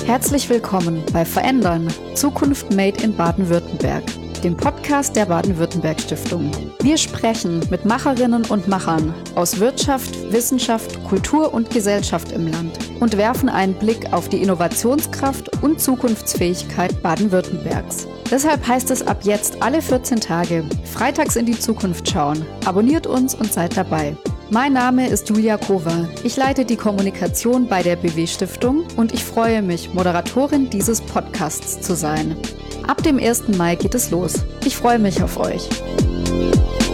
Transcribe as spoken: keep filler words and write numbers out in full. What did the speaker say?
Herzlich willkommen bei Verändern, Zukunft Made in Baden-Württemberg, dem Podcast der Baden-Württemberg-Stiftung. Wir sprechen mit Macherinnen und Machern aus Wirtschaft, Wissenschaft, Kultur und Gesellschaft im Land und werfen einen Blick auf die Innovationskraft und Zukunftsfähigkeit Baden-Württembergs. Deshalb heißt es ab jetzt alle vierzehn Tage freitags in die Zukunft schauen. Abonniert uns und seid dabei. Mein Name ist Julia Kova. Ich leite die Kommunikation bei der B W-Stiftung und ich freue mich, Moderatorin dieses Podcasts zu sein. Ab dem ersten Mai geht es los. Ich freue mich auf euch.